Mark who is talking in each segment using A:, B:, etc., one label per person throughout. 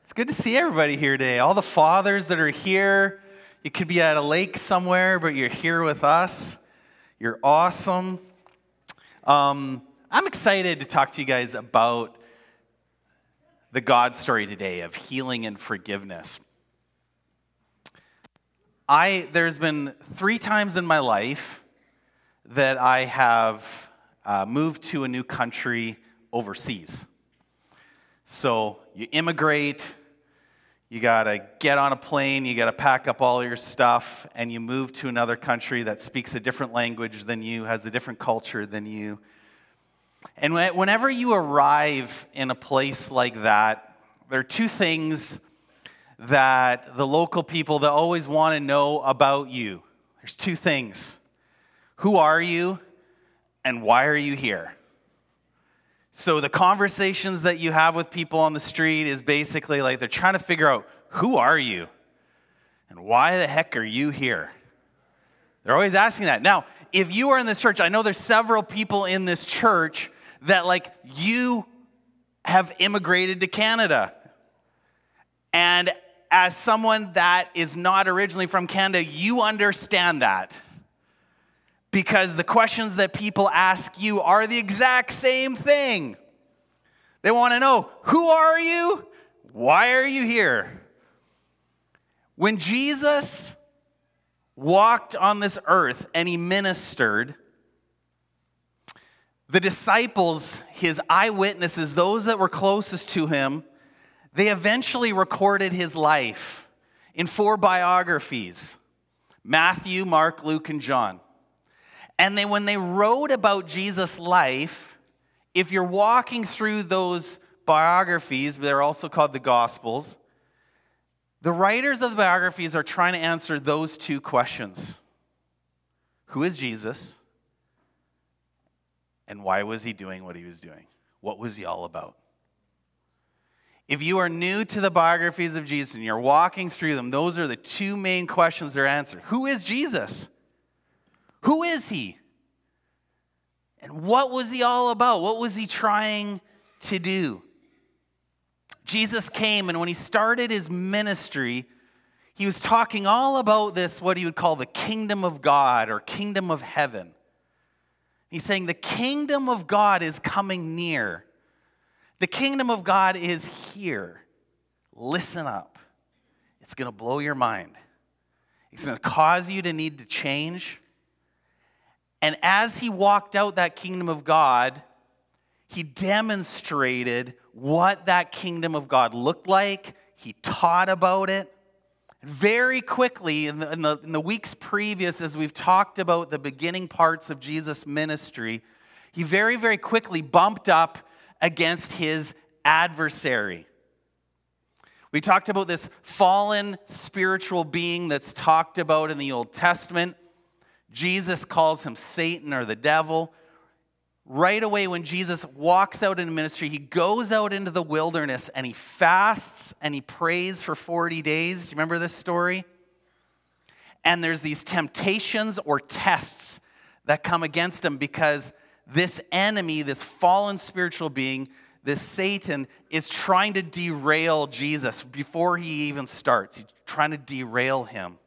A: It's good to see everybody here today. All the fathers that are here. You could be at a lake somewhere, but you're here with us. You're awesome. I'm excited to talk to you guys about the God story today of healing and forgiveness. There's been 3 times in my life that I have moved to a new country overseas. So you immigrate, you gotta get on a plane, you gotta pack up all your stuff, and you move to another country that speaks a different language than you, has a different culture than you. And whenever you arrive in a place like that, there are 2 things that the local people that always want to know about you. There's 2 things. Who are you, and why are you here? So the conversations that you have with people on the street is basically like they're trying to figure out, who are you? And why the heck are you here? They're always asking that. Now, if you are in this church, I know there's several people in this church that you have immigrated to Canada. And as someone that is not originally from Canada, you understand that. Because the questions that people ask you are the exact same thing. They want to know, who are you? Why are you here? When Jesus walked on this earth and he ministered, the disciples, his eyewitnesses, those that were closest to him, they eventually recorded his life in 4 biographies: Matthew, Mark, Luke, and John. And when they wrote about Jesus' life, if you're walking through those biographies, they're also called the Gospels, the writers of the biographies are trying to answer those 2 questions. Who is Jesus? And why was he doing what he was doing? What was he all about? If you are new to the biographies of Jesus and you're walking through them, those are the 2 main questions they're answered. Who is Jesus? Who is he? And what was he all about? What was he trying to do? Jesus came, and when he started his ministry, he was talking all about this, what he would call the kingdom of God or kingdom of heaven. He's saying the kingdom of God is coming near. The kingdom of God is here. Listen up. It's going to blow your mind. It's going to cause you to need to change. And as he walked out that kingdom of God, he demonstrated what that kingdom of God looked like. He taught about it. Very quickly, in the weeks previous, as we've talked about the beginning parts of Jesus' ministry, he very, very quickly bumped up against his adversary. We talked about this fallen spiritual being that's talked about in the Old Testament. Jesus calls him Satan or the devil. Right away when Jesus walks out in ministry, he goes out into the wilderness and he fasts and he prays for 40 days. Do you remember this story? And there's these temptations or tests that come against him because this enemy, this fallen spiritual being, this Satan, is trying to derail Jesus before he even starts. He's trying to derail him.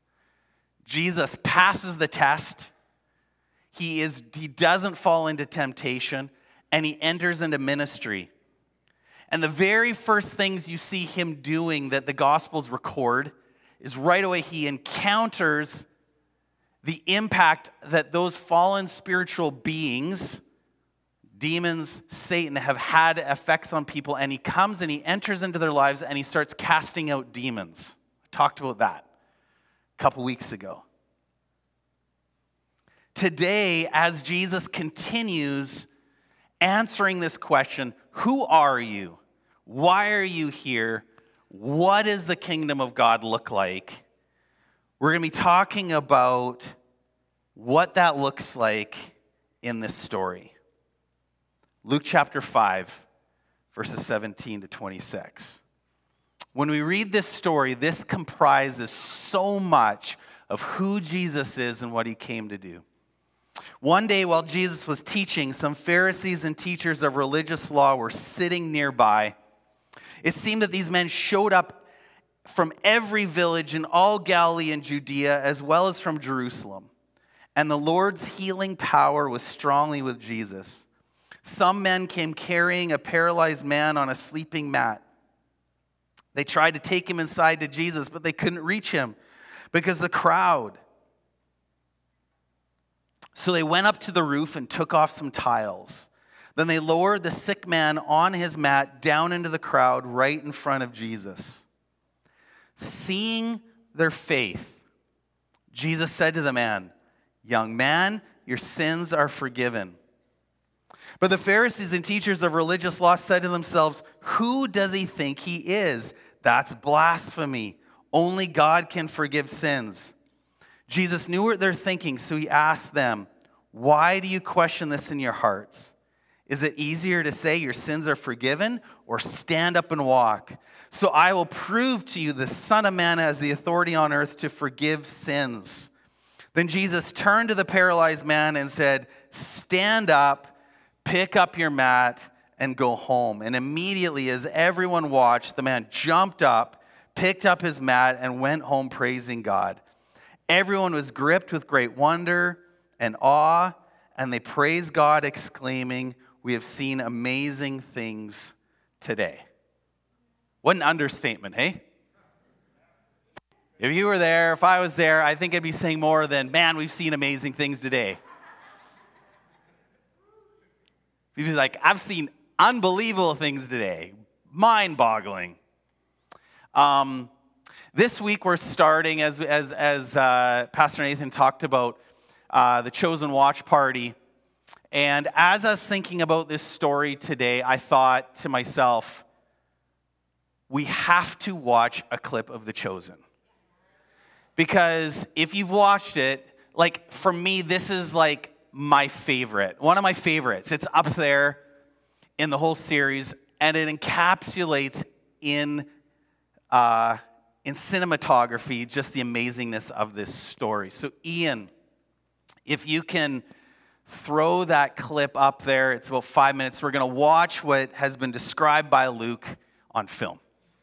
A: Jesus passes the test. He doesn't fall into temptation, and he enters into ministry. And the very first things you see him doing that the Gospels record is right away he encounters the impact that those fallen spiritual beings, demons, Satan, have had effects on people. And he comes and he enters into their lives and he starts casting out demons. I talked about that a couple weeks ago. Today, as Jesus continues answering this question, who are you? Why are you here? What does the kingdom of God look like? We're going to be talking about what that looks like in this story. Luke chapter 5, verses 17 to 26. When we read this story, this comprises so much of who Jesus is and what he came to do. One day while Jesus was teaching, some Pharisees and teachers of religious law were sitting nearby. It seemed that these men showed up from every village in all Galilee and Judea, as well as from Jerusalem. And the Lord's healing power was strongly with Jesus. Some men came carrying a paralyzed man on a sleeping mat. They tried to take him inside to Jesus, but they couldn't reach him because of the crowd. So they went up to the roof and took off some tiles. Then they lowered the sick man on his mat down into the crowd right in front of Jesus. Seeing their faith, Jesus said to the man, "Young man, your sins are forgiven." But the Pharisees and teachers of religious law said to themselves, "Who does he think he is? That's blasphemy. Only God can forgive sins." Jesus knew what they're thinking, so he asked them, "Why do you question this in your hearts? Is it easier to say your sins are forgiven or stand up and walk? So I will prove to you the Son of Man has the authority on earth to forgive sins." Then Jesus turned to the paralyzed man and said, "Stand up, pick up your mat, and go home." And immediately, as everyone watched, the man jumped up, picked up his mat, and went home praising God. Everyone was gripped with great wonder and awe, and they praised God, exclaiming, "We have seen amazing things today." What an understatement, hey? If you were there, if I was there, I think I'd be saying more than, "Man, we've seen amazing things today." You'd be like, "I've seen unbelievable things today. Mind-boggling." This week we're starting, as Pastor Nathan talked about, the Chosen Watch Party. And as I was thinking about this story today, I thought to myself, we have to watch a clip of The Chosen. Because if you've watched it, like for me, this is like my favorite, one of my favorites. It's up there in the whole series, and it encapsulates in cinematography just the amazingness of this story. So Ian, if you can throw that clip up there, it's about 5 minutes. We're going to watch what has been described by Luke on film.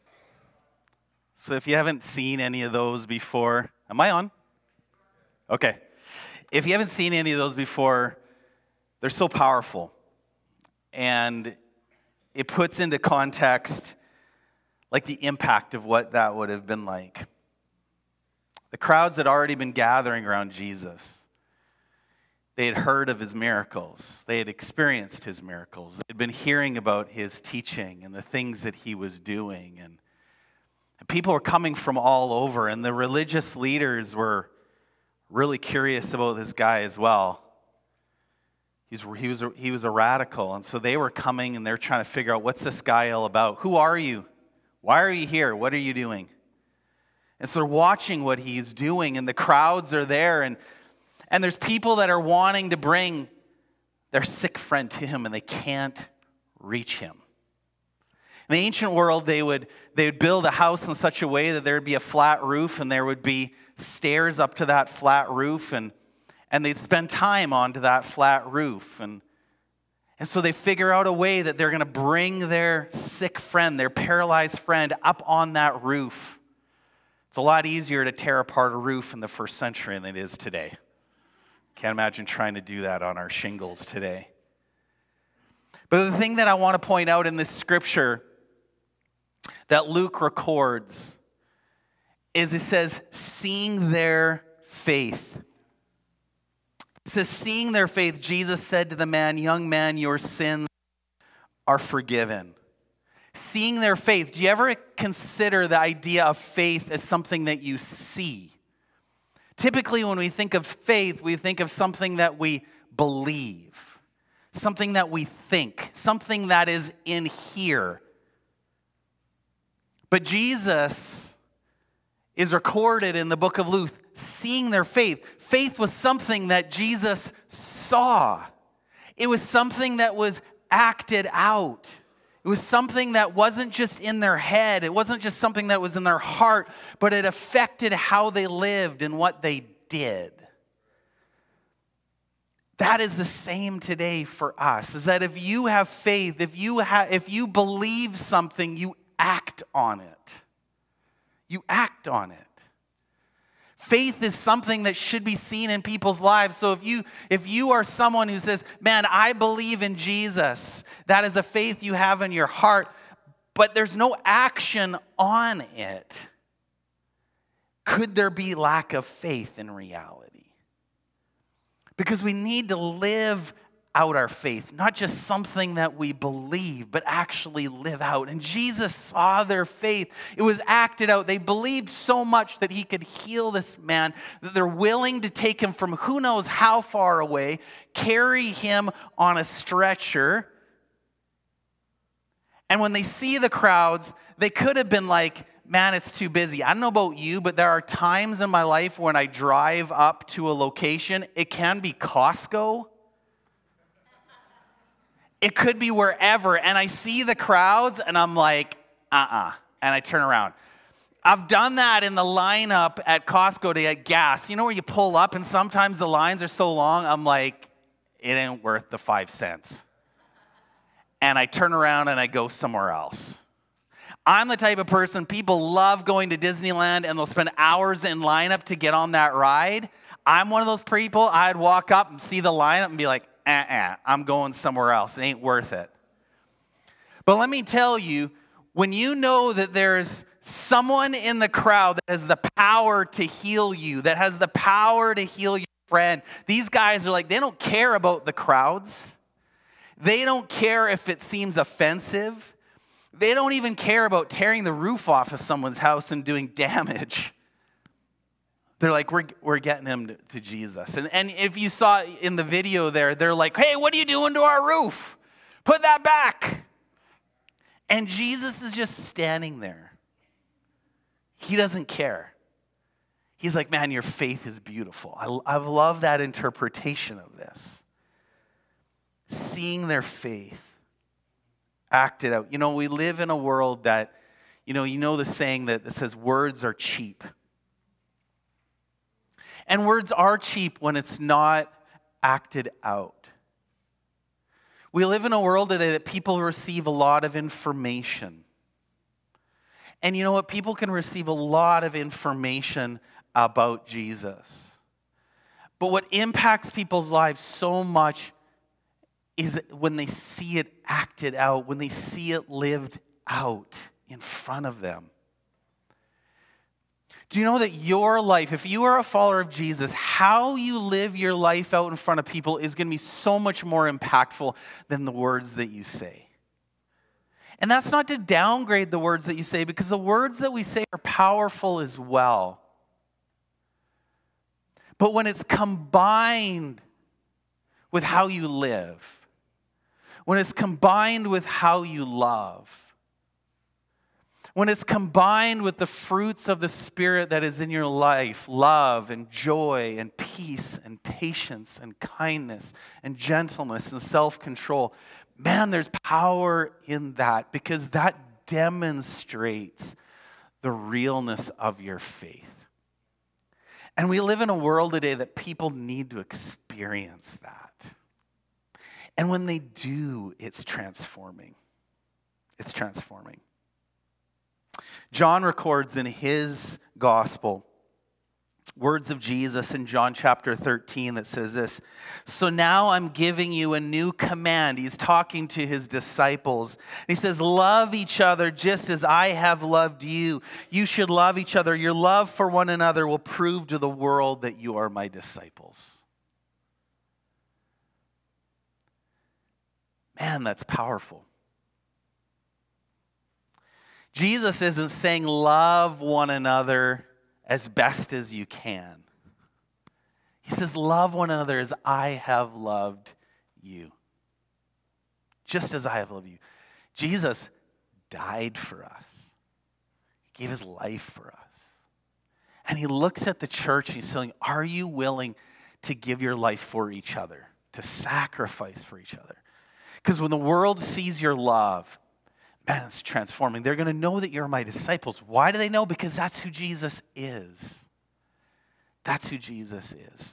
A: So if you haven't seen any of those before, am I on? Okay. If you haven't seen any of those before, they're so powerful. And it puts into context like the impact of what that would have been like. The crowds had already been gathering around Jesus. They had heard of his miracles. They had experienced his miracles. They had been hearing about his teaching and the things that he was doing. And people were coming from all over, and the religious leaders were really curious about this guy as well. He was a radical, and so they were coming and they're trying to figure out, what's this guy all about? Who are you? Why are you here? What are you doing? And so they're watching what he's doing, and the crowds are there, and there's people that are wanting to bring their sick friend to him, and they can't reach him. In the ancient world, they would build a house in such a way that there would be a flat roof, and there would be stairs up to that flat roof, and they'd spend time onto that flat roof. And so they figure out a way that they're going to bring their sick friend, their paralyzed friend, up on that roof. It's a lot easier to tear apart a roof in the first century than it is today. Can't imagine trying to do that on our shingles today. But the thing that I want to point out in this scripture that Luke records is it says, seeing their faith. It says, seeing their faith, Jesus said to the man, "Young man, your sins are forgiven." Seeing their faith. Do you ever consider the idea of faith as something that you see? Typically, when we think of faith, we think of something that we believe, something that we think, something that is in here. But Jesus is recorded in the book of Luke, seeing their faith. Faith was something that Jesus saw. It was something that was acted out. It was something that wasn't just in their head. It wasn't just something that was in their heart, but it affected how they lived and what they did. That is the same today for us, is that if you have faith, if you believe something, you act on it. You act on it. Faith is something that should be seen in people's lives. So if you are someone who says, man, I believe in Jesus, that is a faith you have in your heart, but there's no action on it, could there be lack of faith in reality? Because we need to live out our faith, not just something that we believe, but actually live out. And Jesus saw their faith. It was acted out. They believed so much that he could heal this man, that they're willing to take him from who knows how far away, carry him on a stretcher. And when they see the crowds, they could have been like, man, it's too busy. I don't know about you, but there are times in my life when I drive up to a location, it can be Costco. It could be wherever, and I see the crowds, and I'm like, and I turn around. I've done that in the lineup at Costco to get gas. You know where you pull up, and sometimes the lines are so long, I'm like, it ain't worth the 5 cents. And I turn around and I go somewhere else. I'm the type of person, people love going to Disneyland, and they'll spend hours in lineup to get on that ride. I'm one of those people, I'd walk up and see the lineup and be like, I'm going somewhere else. It ain't worth it. But let me tell you, when you know that there's someone in the crowd that has the power to heal you, that has the power to heal your friend, these guys are like, they don't care about the crowds. They don't care if it seems offensive. They don't even care about tearing the roof off of someone's house and doing damage. They're like, we're getting him to Jesus. And if you saw in the video there, they're like, hey, what are you doing to our roof? Put that back. And Jesus is just standing there. He doesn't care. He's like, man, your faith is beautiful. I love that interpretation of this. Seeing their faith acted out. You know, we live in a world that, you know the saying that says words are cheap. And words are cheap when it's not acted out. We live in a world today that people receive a lot of information. And you know what? People can receive a lot of information about Jesus. But what impacts people's lives so much is when they see it acted out, when they see it lived out in front of them. Do you know that your life, if you are a follower of Jesus, how you live your life out in front of people is going to be so much more impactful than the words that you say? And that's not to downgrade the words that you say, because the words that we say are powerful as well. But when it's combined with how you live, when it's combined with how you love, when it's combined with the fruits of the Spirit that is in your life, love and joy and peace and patience and kindness and gentleness and self-control, man, there's power in that, because that demonstrates the realness of your faith. And we live in a world today that people need to experience that. And when they do, it's transforming. It's transforming. John records in his gospel words of Jesus in John chapter 13 that says this, so now I'm giving you a new command. He's talking to his disciples. He says, love each other just as I have loved you. You should love each other. Your love for one another will prove to the world that you are my disciples. Man, that's powerful. Jesus isn't saying love one another as best as you can. He says love one another as I have loved you. Just as I have loved you. Jesus died for us. He gave his life for us. And he looks at the church and he's saying, are you willing to give your life for each other? To sacrifice for each other? Because when the world sees your love, man, it's transforming. They're going to know that you're my disciples. Why do they know? Because that's who Jesus is. That's who Jesus is.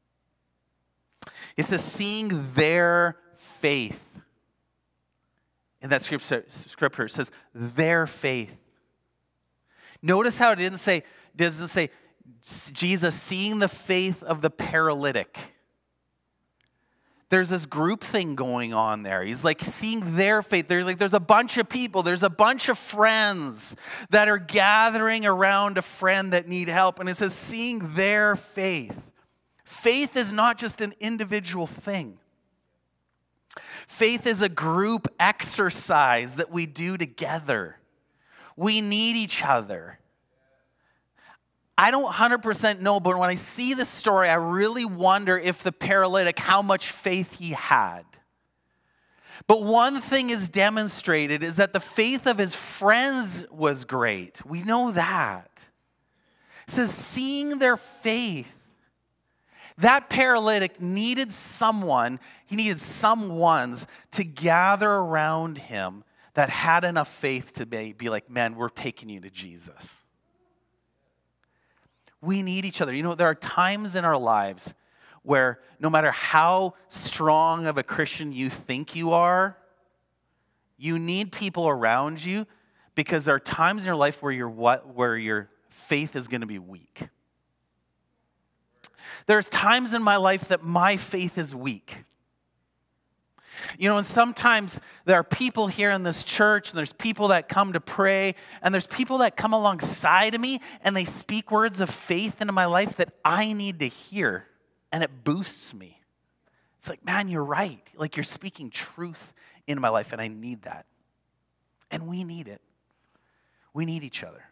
A: It says, seeing their faith in that scripture it says, their faith. Notice how it doesn't say Jesus seeing the faith of the paralytic. There's this group thing going on there. He's like seeing their faith. There's a bunch of people. There's a bunch of friends that are gathering around a friend that need help. And it says seeing their faith. Faith is not just an individual thing. Faith is a group exercise that we do together. We need each other. I don't 100% know, but when I see the story, I really wonder if the paralytic, how much faith he had. But one thing is demonstrated is that the faith of his friends was great. We know that. It says, seeing their faith. That paralytic needed someone, he needed someones to gather around him that had enough faith to be like, man, we're taking you to Jesus. We need each other. You know, there are times in our lives where no matter how strong of a Christian you think you are, you need people around you because there are times in your life where your faith is going to be weak. There's times in my life that my faith is weak. You know, and sometimes there are people here in this church, and there's people that come to pray, and there's people that come alongside of me, and they speak words of faith into my life that I need to hear, and it boosts me. It's like, man, you're right. Like, you're speaking truth into my life, and I need that. And we need it. We need each other.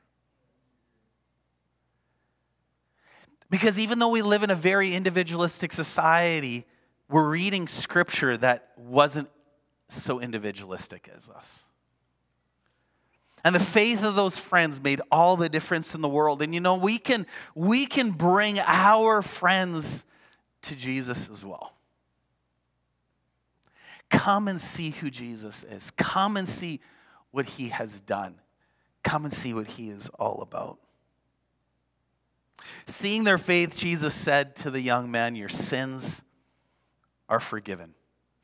A: Because even though we live in a very individualistic society, we're reading scripture that wasn't so individualistic as us. And the faith of those friends made all the difference in the world. And you know, we can bring our friends to Jesus as well. Come and see who Jesus is. Come and see what he has done. Come and see what he is all about. Seeing their faith, Jesus said to the young man, your sins are forgiven.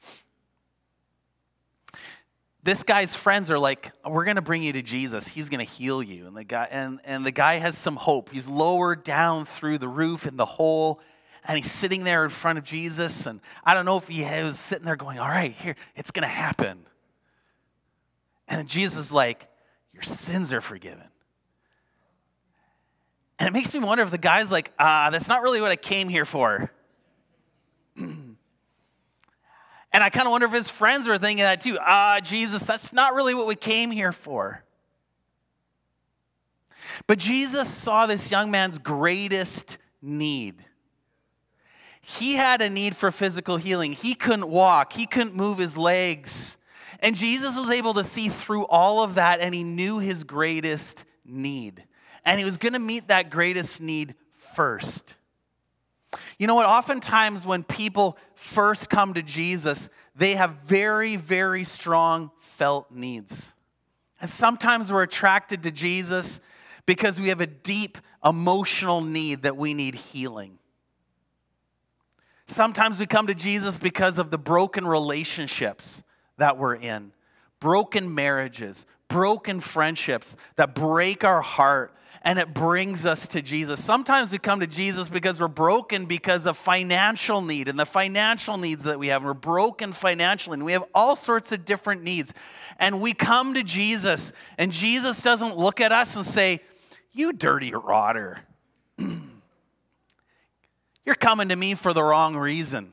A: This guy's friends are like, we're going to bring you to Jesus. He's going to heal you. And the guy has some hope. He's lowered down through the roof in the hole, and he's sitting there in front of Jesus. And I don't know if he was sitting there going, all right, here, it's going to happen. And Jesus is like, your sins are forgiven. And it makes me wonder if the guy's like, that's not really what I came here for. And I kind of wonder if his friends were thinking that too. Jesus, that's not really what we came here for. But Jesus saw this young man's greatest need. He had a need for physical healing. He couldn't walk. He couldn't move his legs. And Jesus was able to see through all of that, and he knew his greatest need. And he was going to meet that greatest need first. You know what? Oftentimes when people first come to Jesus, they have very, very strong felt needs. And sometimes we're attracted to Jesus because we have a deep emotional need that we need healing. Sometimes we come to Jesus because of the broken relationships that we're in, broken marriages, broken friendships that break our heart. And it brings us to Jesus. Sometimes we come to Jesus because we're broken because of financial need and the financial needs that we have. We're broken financially and we have all sorts of different needs. And we come to Jesus and Jesus doesn't look at us and say, you dirty rotter. You're coming to me for the wrong reason.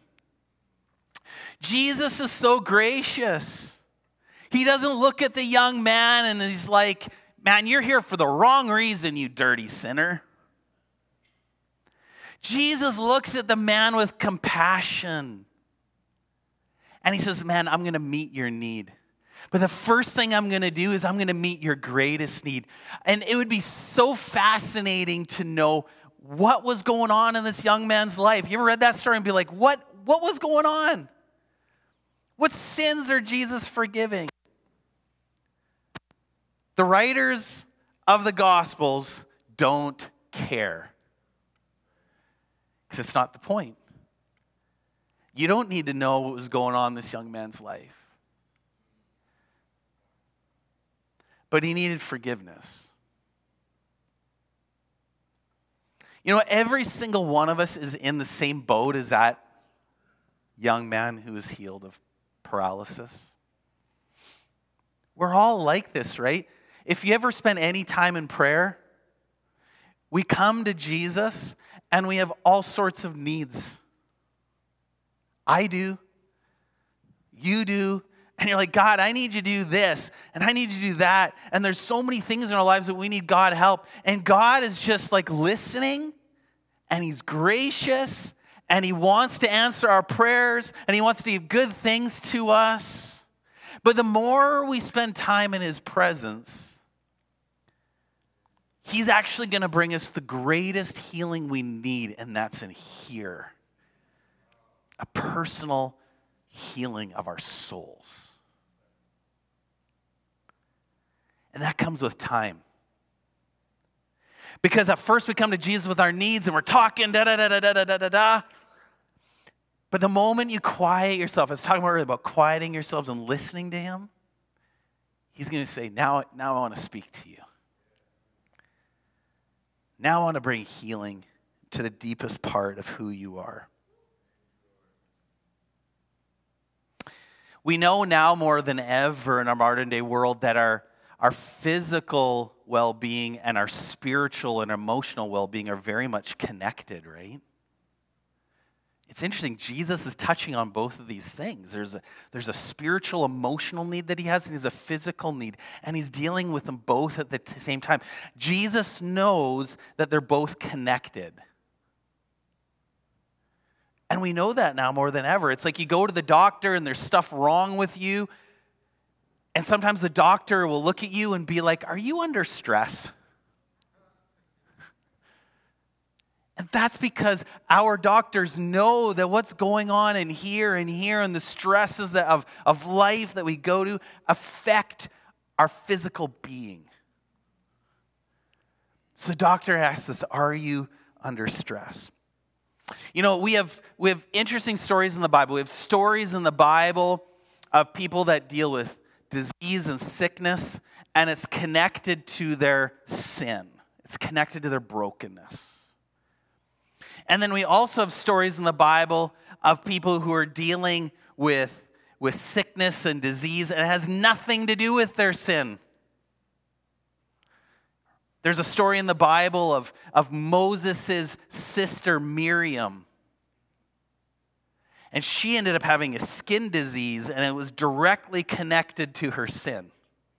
A: Jesus is so gracious. He doesn't look at the young man and he's like, man, you're here for the wrong reason, you dirty sinner. Jesus looks at the man with compassion. And he says, man, I'm going to meet your need. But the first thing I'm going to do is I'm going to meet your greatest need. And it would be so fascinating to know what was going on in this young man's life. You ever read that story and be like, what was going on? What sins are Jesus forgiving? The writers of the Gospels don't care. Because it's not the point. You don't need to know what was going on in this young man's life. but he needed forgiveness. You know, every single one of us is in the same boat as that young man who was healed of paralysis. We're all like this, right? If you ever spend any time in prayer, we come to Jesus and we have all sorts of needs. I do. You do. And you're like, God, I need you to do this, and I need you to do that. And there's so many things in our lives that we need God help. And God is just like listening, and he's gracious, and he wants to answer our prayers, and he wants to give good things to us. But the more we spend time in his presence, he's actually going to bring us the greatest healing we need, and that's in here. A personal healing of our souls. And that comes with time. Because at first we come to Jesus with our needs and we're talking da-da-da-da-da-da-da-da. But the moment you quiet yourself, I was talking earlier about quieting yourselves and listening to him, he's going to say, now I want to speak to you. Now I want to bring healing to the deepest part of who you are. We know now more than ever in our modern day world that our physical well-being and our spiritual and emotional well-being are very much connected, right? It's interesting. Jesus is touching on both of these things. There's a spiritual, emotional need that he has, and he's a physical need, and he's dealing with them both at the same time. Jesus knows that they're both connected. And we know that now more than ever. It's like you go to the doctor and there's stuff wrong with you, and sometimes the doctor will look at you and be like, are you under stress? And that's because our doctors know that what's going on in here and the stresses of life that we go to affect our physical being. So the doctor asks us, are you under stress? You know, we have interesting stories in the Bible. We have stories in the Bible of people that deal with disease and sickness, and it's connected to their sin. It's connected to their brokenness. And then we also have stories in the Bible of people who are dealing with sickness and disease, and it has nothing to do with their sin. There's a story in the Bible of Moses' sister Miriam. And she ended up having a skin disease, and it was directly connected to her sin.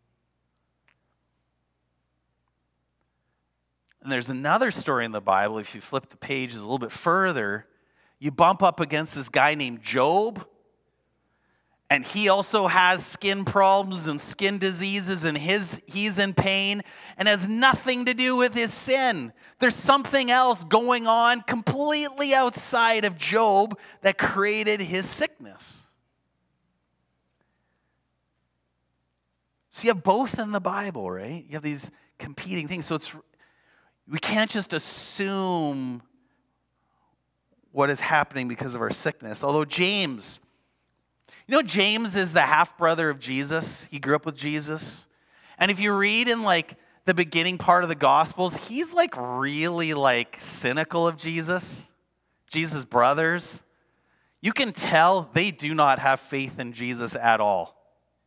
A: And there's another story in the Bible, if you flip the pages a little bit further, you bump up against this guy named Job. And he also has skin problems and skin diseases, and he's in pain, and has nothing to do with his sin. There's something else going on completely outside of Job that created his sickness. So you have both in the Bible, right? You have these competing things. So we can't just assume what is happening because of our sickness. Although James, you know, James is the half-brother of Jesus. He grew up with Jesus. And if you read in like the beginning part of the Gospels, he's like really like cynical of Jesus, Jesus' brothers. You can tell they do not have faith in Jesus at all.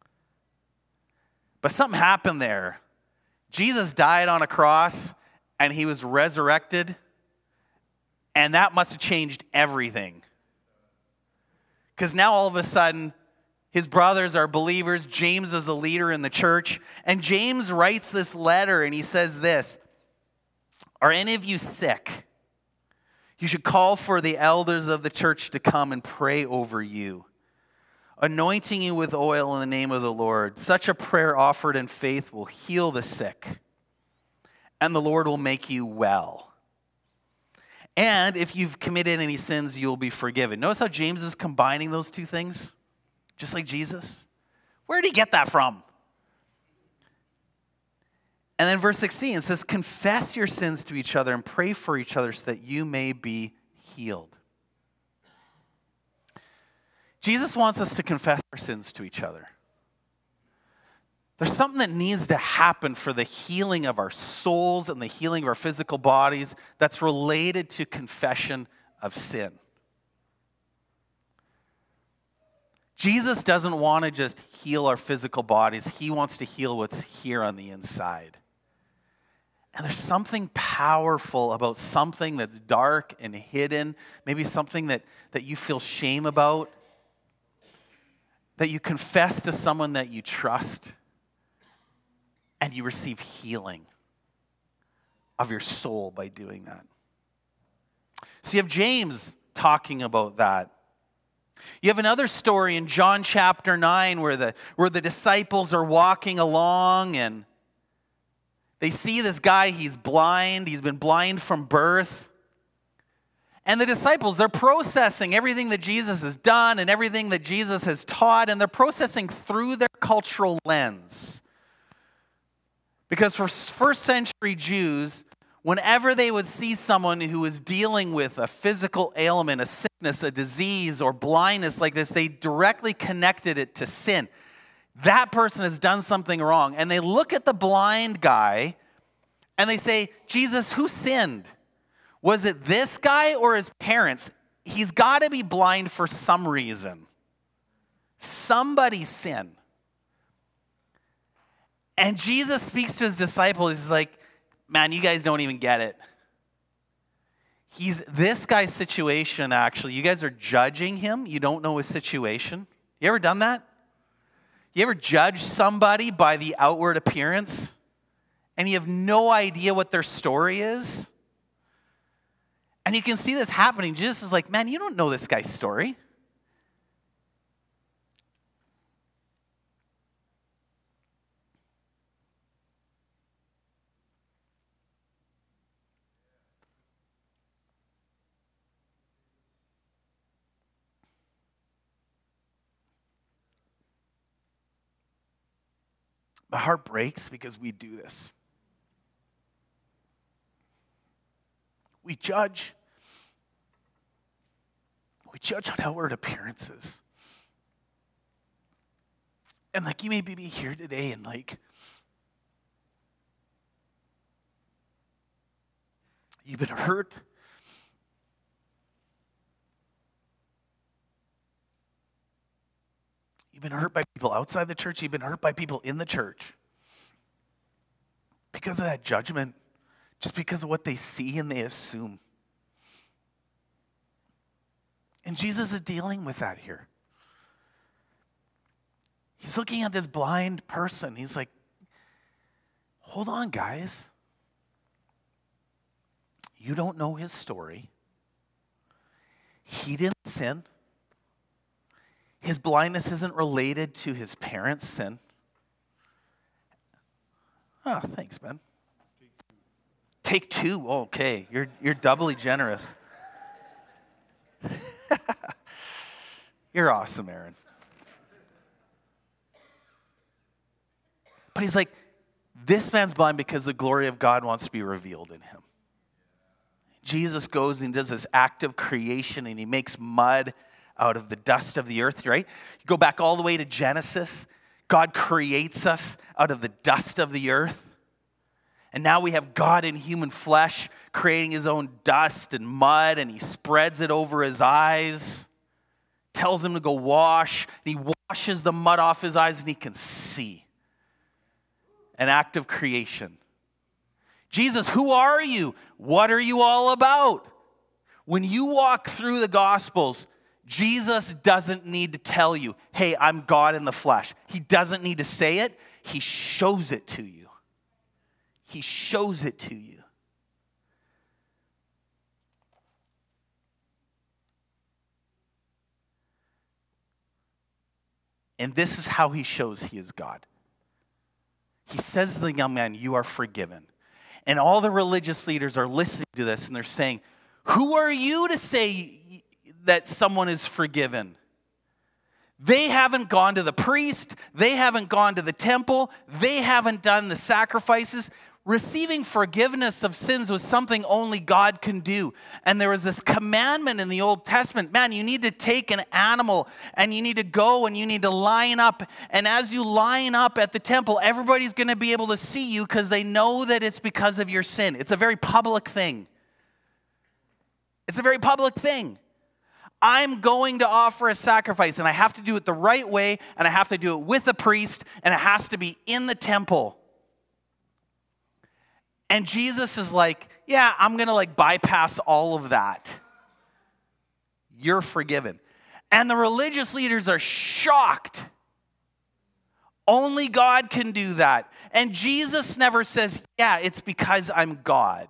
A: But something happened there. Jesus died on a cross and he was resurrected, and that must have changed everything. Because now all of a sudden, his brothers are believers. James is a leader in the church. And James writes this letter and he says this, are any of you sick? You should call for the elders of the church to come and pray over you, anointing you with oil in the name of the Lord. Such a prayer offered in faith will heal the sick, and the Lord will make you well. And if you've committed any sins, you'll be forgiven. Notice how James is combining those two things, just like Jesus. Where did he get that from? And then verse 16, it says, confess your sins to each other and pray for each other so that you may be healed. Jesus wants us to confess our sins to each other. There's something that needs to happen for the healing of our souls and the healing of our physical bodies that's related to confession of sin. Jesus doesn't want to just heal our physical bodies. He wants to heal what's here on the inside. And there's something powerful about something that's dark and hidden, maybe something that you feel shame about, that you confess to someone that you trust, and you receive healing of your soul by doing that. So you have James talking about that. You have another story in John chapter 9 where the disciples are walking along and they see this guy, he's blind, he's been blind from birth. And the disciples, they're processing everything that Jesus has done and everything that Jesus has taught, and they're processing through their cultural lens. Because for first century Jews, whenever they would see someone who was dealing with a physical ailment, a sickness, a disease, or blindness like this, they directly connected it to sin. That person has done something wrong. And they look at the blind guy and they say, Jesus, who sinned? Was it this guy or his parents? He's got to be blind for some reason. Somebody sinned. And Jesus speaks to his disciples. He's like, man, you guys don't even get it. This guy's situation, actually, you guys are judging him. You don't know his situation. You ever done that? You ever judge somebody by the outward appearance and you have no idea what their story is? And you can see this happening. Jesus is like, man, you don't know this guy's story. My heart breaks because we do this. We judge. We judge on outward appearances. And like you may be here today and like you've been hurt. You've been hurt by people outside the church. You've been hurt by people in the church. Because of that judgment. Just because of what they see and they assume. And Jesus is dealing with that here. He's looking at this blind person. He's like, hold on, guys. You don't know his story. He didn't sin. His blindness isn't related to his parents' sin. Oh, thanks, man. Take two. Oh, okay, you're doubly generous. You're awesome, Aaron. But he's like, this man's blind because the glory of God wants to be revealed in him. Jesus goes and does this act of creation and he makes mud out of the dust of the earth, right? You go back all the way to Genesis. God creates us out of the dust of the earth. And now we have God in human flesh creating his own dust and mud, and he spreads it over his eyes, tells him to go wash, and he washes the mud off his eyes and he can see. An act of creation. Jesus, who are you? What are you all about? When you walk through the Gospels, Jesus doesn't need to tell you, hey, I'm God in the flesh. He doesn't need to say it. He shows it to you. He shows it to you. And this is how he shows he is God. He says to the young man, you are forgiven. And all the religious leaders are listening to this and they're saying, who are you to say that someone is forgiven? They haven't gone to the priest. They haven't gone to the temple. They haven't done the sacrifices. receiving forgiveness of sins was something only God can do. And there was this commandment in the Old Testament, man, you need to take an animal and you need to go and you need to line up. And as you line up at the temple, everybody's going to be able to see you because they know that it's because of your sin. It's a very public thing. It's a very public thing. I'm going to offer a sacrifice and I have to do it the right way and I have to do it with a priest and it has to be in the temple. And Jesus is like, yeah, I'm going to bypass all of that. You're forgiven. And the religious leaders are shocked. Only God can do that. And Jesus never says, yeah, it's because I'm God.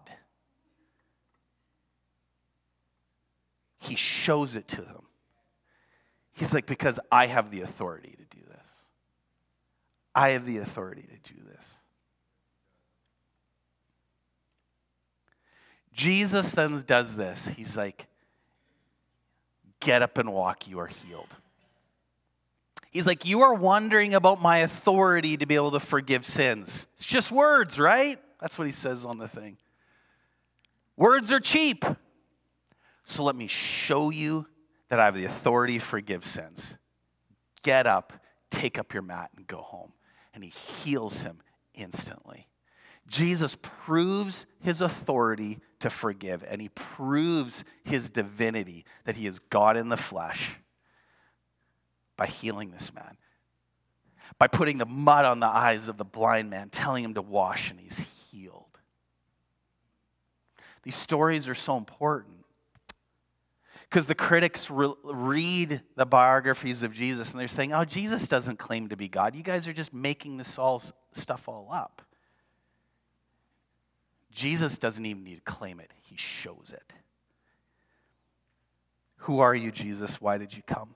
A: He shows it to them. He's like, because I have the authority to do this. I have the authority to do this. Jesus then does this. He's like, get up and walk, you are healed. He's like, you are wondering about my authority to be able to forgive sins. It's just words, right? That's what he says on the thing. Words are cheap. So let me show you that I have the authority to forgive sins. Get up, take up your mat, and go home. And he heals him instantly. Jesus proves his authority to forgive, and he proves his divinity, that he is God in the flesh, by healing this man, by putting the mud on the eyes of the blind man, telling him to wash, and he's healed. These stories are so important because the critics read the biographies of Jesus, and they're saying, oh, Jesus doesn't claim to be God. You guys are just making this stuff all up. Jesus doesn't even need to claim it. He shows it. Who are you, Jesus? Why did you come?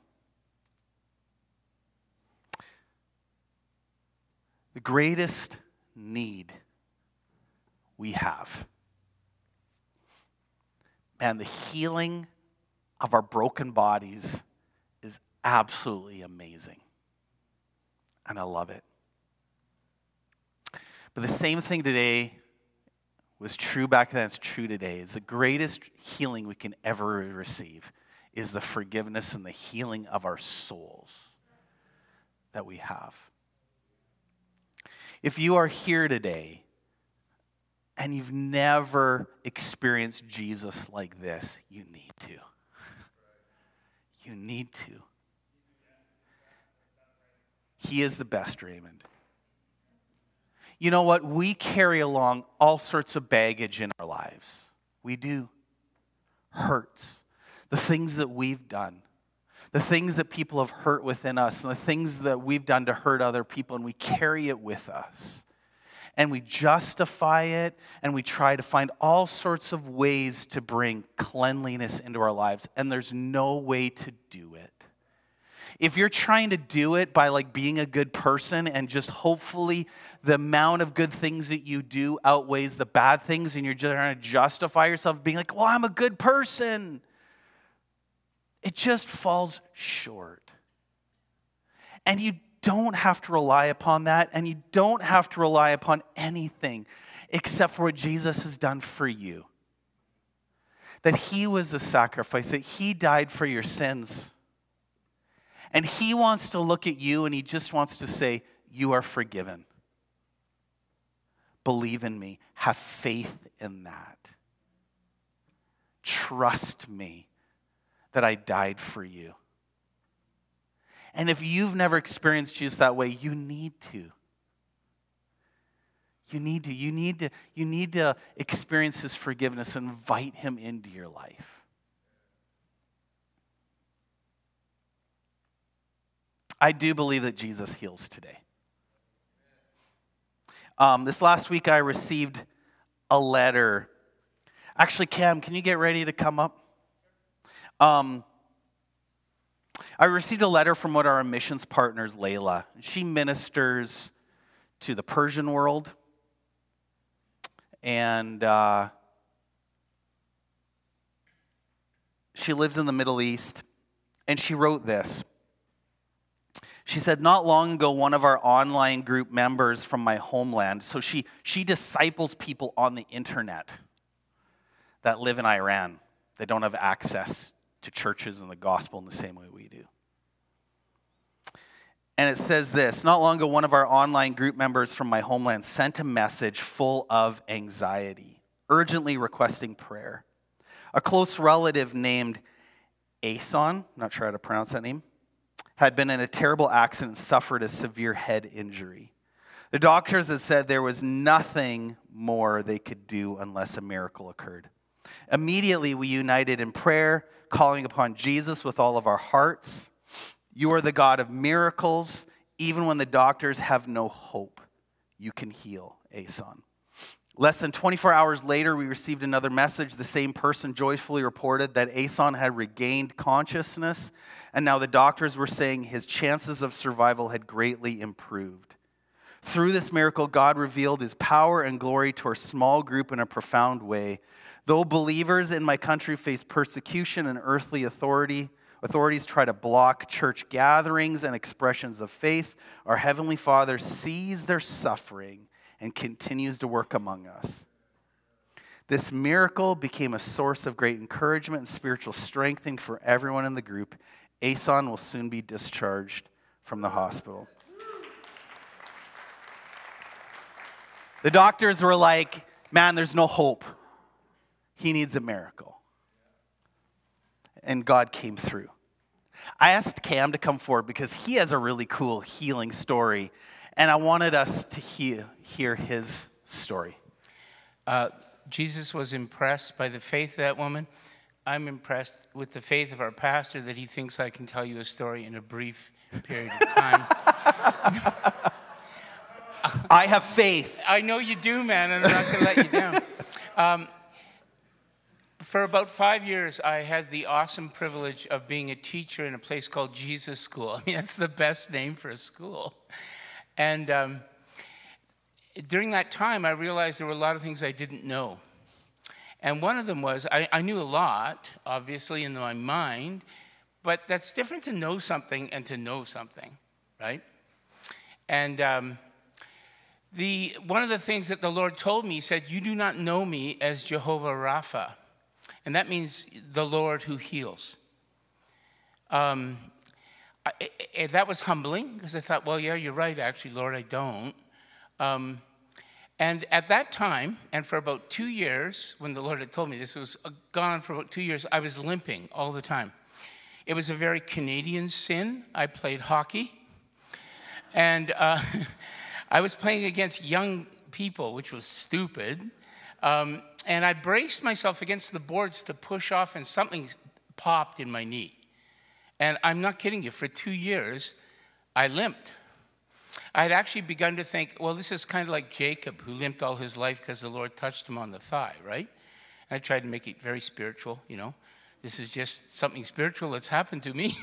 A: The greatest need we have, and the healing of our broken bodies is absolutely amazing. And I love it. But the same thing today was true back then, it's true today. Is the greatest healing we can ever receive is the forgiveness and the healing of our souls that we have. If you are here today and you've never experienced Jesus like this, you need to. You need to. He is the best, Raymond. You know what? We carry along all sorts of baggage in our lives. We do. Hurts. The things that we've done. The things that people have hurt within us. And the things that we've done to hurt other people. And we carry it with us. And we justify it. And we try to find all sorts of ways to bring cleanliness into our lives. And there's no way to do it. If you're trying to do it by being a good person and just hopefully the amount of good things that you do outweighs the bad things and you're just trying to justify yourself being like, well, I'm a good person. It just falls short. And you don't have to rely upon that, and you don't have to rely upon anything except for what Jesus has done for you. That he was the sacrifice, that he died for your sins. And he wants to look at you and he just wants to say, you are forgiven. Believe in me. Have faith in that. Trust me that I died for you. And if you've never experienced Jesus that way, you need to. You need to experience his forgiveness and invite him into your life. I do believe that Jesus heals today. This last week I received a letter. Actually, Cam, can you get ready to come up? I received a letter from one of our missions partners, Layla. She ministers to the Persian world. And she lives in the Middle East. And she wrote this. She said, not long ago, one of our online group members from my homeland, so she disciples people on the internet that live in Iran. They don't have access to churches and the gospel in the same way we do. And it says this, not long ago, one of our online group members from my homeland sent a message full of anxiety, urgently requesting prayer. A close relative named Ason, not sure how to pronounce that name, had been in a terrible accident and suffered a severe head injury. The doctors had said there was nothing more they could do unless a miracle occurred. Immediately, we united in prayer, calling upon Jesus with all of our hearts. You are the God of miracles. Even when the doctors have no hope, you can heal, Ason. Less than 24 hours later, we received another message. The same person joyfully reported that Ason had regained consciousness, and now the doctors were saying his chances of survival had greatly improved. Through this miracle, God revealed his power and glory to our small group in a profound way. Though believers in my country face persecution and earthly authorities try to block church gatherings and expressions of faith, our Heavenly Father sees their suffering and continues to work among us. This miracle became a source of great encouragement and spiritual strengthening for everyone in the group. Ason will soon be discharged from the hospital. The doctors were like, man, there's no hope. He needs a miracle. And God came through. I asked Cam to come forward because he has a really cool healing story, and I wanted us to hear his story.
B: Jesus was impressed by the faith of that woman. I'm impressed with the faith of our pastor that he thinks I can tell you a story in a brief period of time.
A: I have faith.
B: I know you do, man, and I'm not going to let you down. For about 5 years, I had the awesome privilege of being a teacher in a place called Jesus School. I mean, that's the best name for a school. And during that time, I realized there were a lot of things I didn't know. And one of them was, I knew a lot, obviously, in my mind, but that's different to know something and to know something, right? And one of the things that the Lord told me, he said, you do not know me as Jehovah Rapha. And that means the Lord who heals. That was humbling, because I thought, well, yeah, you're right, actually, Lord, I don't. And at that time, and for about 2 years, when the Lord had told me this, was gone for about 2 years, I was limping all the time. It was a very Canadian sin. I played hockey. And I was playing against young people, which was stupid. And I braced myself against the boards to push off, and something popped in my knee. And I'm not kidding you, for 2 years, I limped. I had actually begun to think, well, this is kind of like Jacob, who limped all his life because the Lord touched him on the thigh, right? And I tried to make it very spiritual, you know. This is just something spiritual that's happened to me.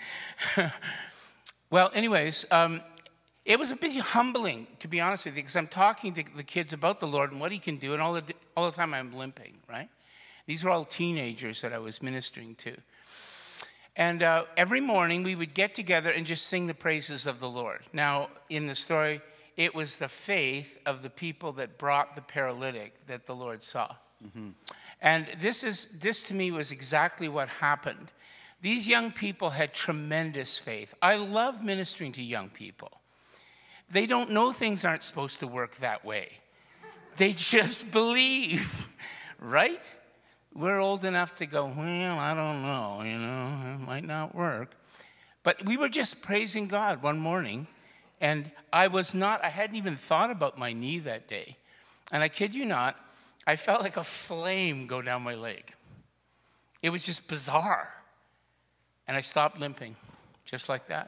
B: Well, anyways, it was a bit humbling, to be honest with you, because I'm talking to the kids about the Lord and what he can do, and all the time I'm limping, right? These were all teenagers that I was ministering to. And every morning we would get together and just sing the praises of the Lord. Now, in the story, it was the faith of the people that brought the paralytic that the Lord saw. Mm-hmm. And this to me was exactly what happened. These young people had tremendous faith. I love ministering to young people. They don't know things aren't supposed to work that way. They just believe, right? We're old enough to go, well, I don't know, you know, it might not work. But we were just praising God one morning, and I hadn't even thought about my knee that day. And I kid you not, I felt like a flame go down my leg. It was just bizarre. And I stopped limping, just like that.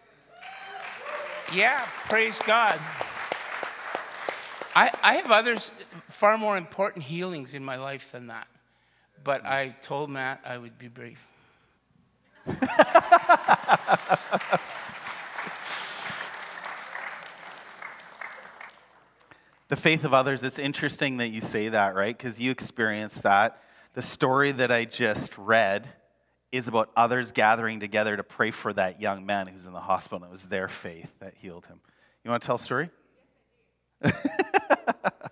B: Yeah, praise God. I have others, far more important healings in my life than that. But I told Matt I would be brief.
A: The faith of others, it's interesting that you say that, right? Because you experienced that. The story that I just read is about others gathering together to pray for that young man who's in the hospital, and it was their faith that healed him. You want to tell a story?
C: Yes, I do.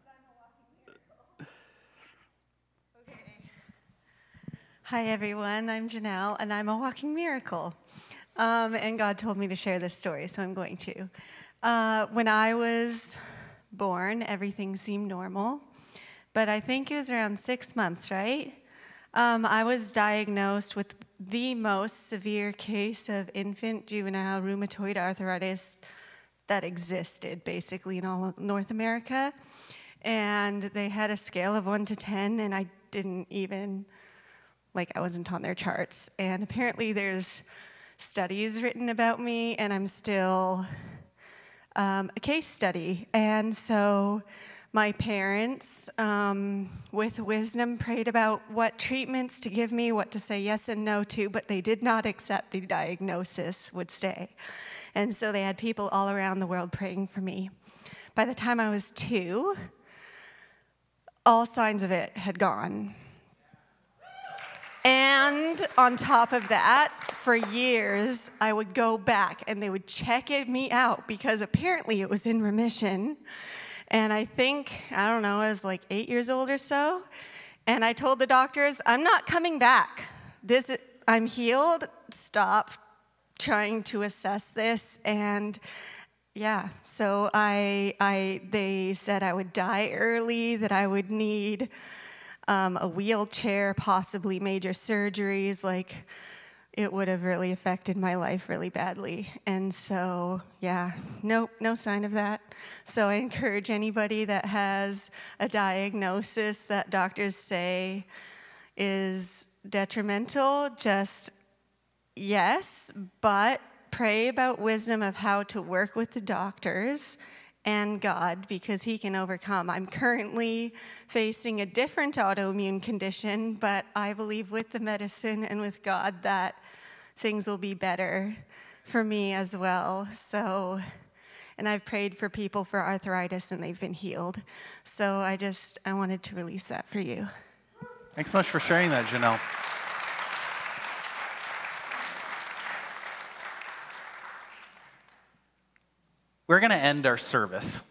C: Okay. Hi, everyone. I'm Janelle, and I'm a walking miracle. And God told me to share this story, so I'm going to. When I was born, everything seemed normal, but I think it was around 6 months, right? I was diagnosed with the most severe case of infant juvenile rheumatoid arthritis that existed, basically, in all of North America. And they had a scale of 1 to 10, and I didn't even, I wasn't on their charts. And apparently there's studies written about me, and I'm still a case study. And so my parents, with wisdom, prayed about what treatments to give me, what to say yes and no to, but they did not accept the diagnosis would stay. And so they had people all around the world praying for me. By the time I was 2, all signs of it had gone. And on top of that, for years, I would go back and they would check me out because apparently it was in remission. And I think, I don't know, I was 8 years old or so. And I told the doctors, I'm not coming back. I'm healed. Stop trying to assess this. And yeah, so they said I would die early, that I would need a wheelchair, possibly major surgeries. It would have really affected my life really badly. And so, yeah, no sign of that. So I encourage anybody that has a diagnosis that doctors say is detrimental, just yes, but pray about wisdom of how to work with the doctors and God, because he can overcome. I'm currently facing a different autoimmune condition, but I believe with the medicine and with God that things will be better for me as well. So, and I've prayed for people for arthritis and they've been healed. So I wanted to release that for you.
A: Thanks so much for sharing that, Janelle. We're going to end our service